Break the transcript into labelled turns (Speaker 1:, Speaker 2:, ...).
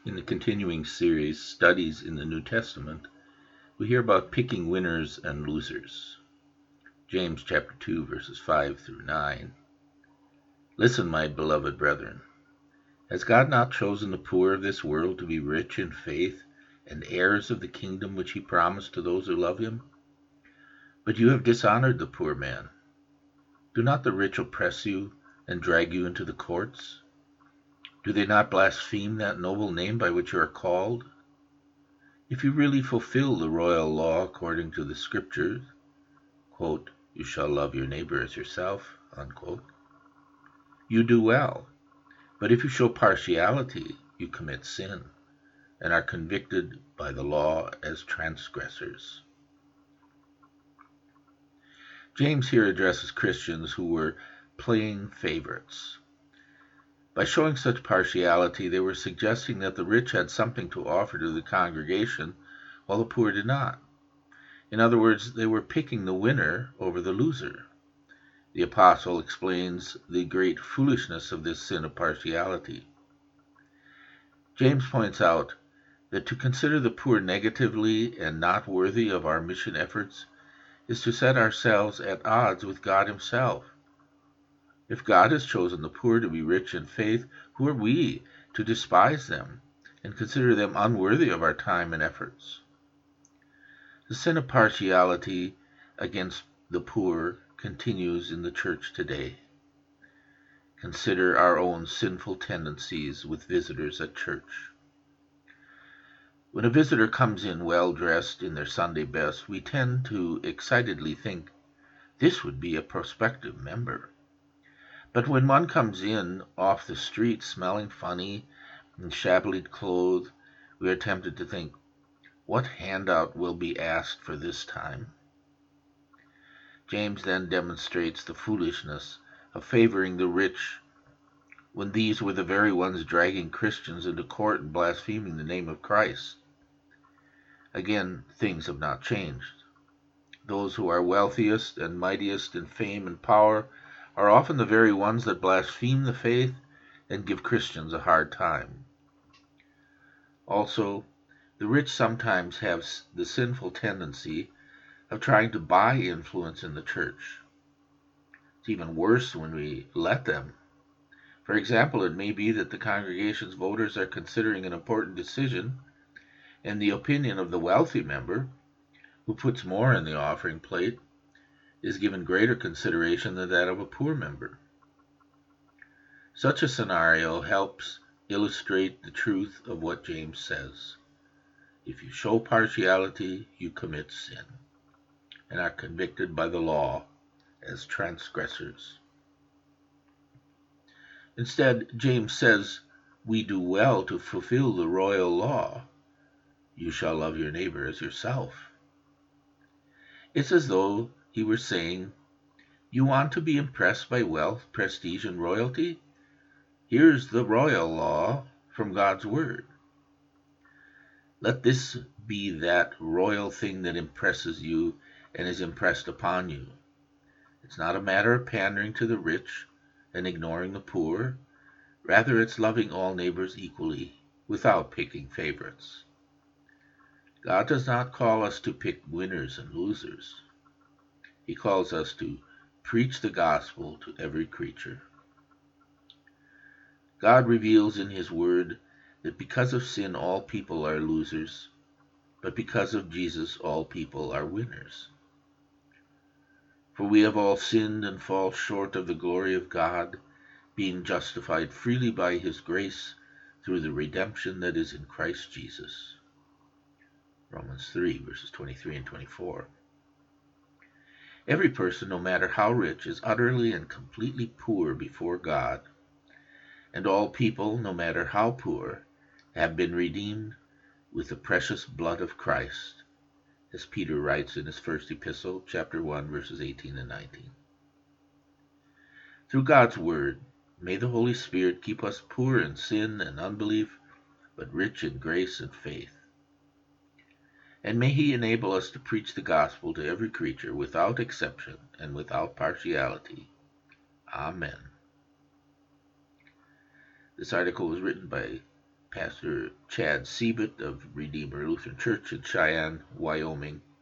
Speaker 1: In the continuing series, Studies in the New Testament, we hear about picking winners and losers. James chapter 2, verses 5 through 9. Listen, my beloved brethren. Has God not chosen the poor of this world to be rich in faith and heirs of the kingdom which he promised to those who love him? But you have dishonored the poor man. Do not the rich oppress you and drag you into the courts? Do they not blaspheme that noble name by which you are called? If you really fulfill the royal law according to the Scriptures, quote, you shall love your neighbor as yourself, unquote, you do well. But if you show partiality, you commit sin and are convicted by the law as transgressors. James here addresses Christians who were playing favorites. By showing such partiality, they were suggesting that the rich had something to offer to the congregation, while the poor did not. In other words, they were picking the winner over the loser. The apostle explains the great foolishness of this sin of partiality. James points out that to consider the poor negatively and not worthy of our mission efforts is to set ourselves at odds with God himself. If God has chosen the poor to be rich in faith, who are we to despise them and consider them unworthy of our time and efforts? The sin of partiality against the poor continues in the church today. Consider our own sinful tendencies with visitors at church. When a visitor comes in well dressed in their Sunday best, we tend to excitedly think, this would be a prospective member. But when one comes in off the street smelling funny and shabbily clothed, we are tempted to think, what handout will be asked for this time? James then demonstrates the foolishness of favoring the rich when these were the very ones dragging Christians into court and blaspheming the name of Christ. Again, things have not changed. Those who are wealthiest and mightiest in fame and power are often the very ones that blaspheme the faith and give Christians a hard time. Also, the rich sometimes have the sinful tendency of trying to buy influence in the church. It's even worse when we let them. For example, it may be that the congregation's voters are considering an important decision, and the opinion of the wealthy member, who puts more in the offering plate, is given greater consideration than that of a poor member. Such a scenario helps illustrate the truth of what James says. If you show partiality, you commit sin and are convicted by the law as transgressors. Instead, James says, we do well to fulfill the royal law. You shall love your neighbor as yourself. It's as though he were saying, you want to be impressed by wealth, prestige, and royalty? Here's the royal law from God's word. Let this be that royal thing that impresses you and is impressed upon you. It's not a matter of pandering to the rich and ignoring the poor. Rather, it's loving all neighbors equally without picking favorites. God does not call us to pick winners and losers. He calls us to preach the gospel to every creature. God reveals in his word that because of sin all people are losers, but because of Jesus all people are winners. For we have all sinned and fall short of the glory of God, being justified freely by his grace through the redemption that is in Christ Jesus. Romans 3, verses 23 and 24. Every person, no matter how rich, is utterly and completely poor before God, and all people, no matter how poor, have been redeemed with the precious blood of Christ, as Peter writes in his first epistle, chapter 1, verses 18 and 19. Through God's word, may the Holy Spirit keep us poor in sin and unbelief, but rich in grace and faith. And may he enable us to preach the gospel to every creature without exception and without partiality. Amen. This article was written by Pastor Chad Siebert of Redeemer Lutheran Church in Cheyenne, Wyoming,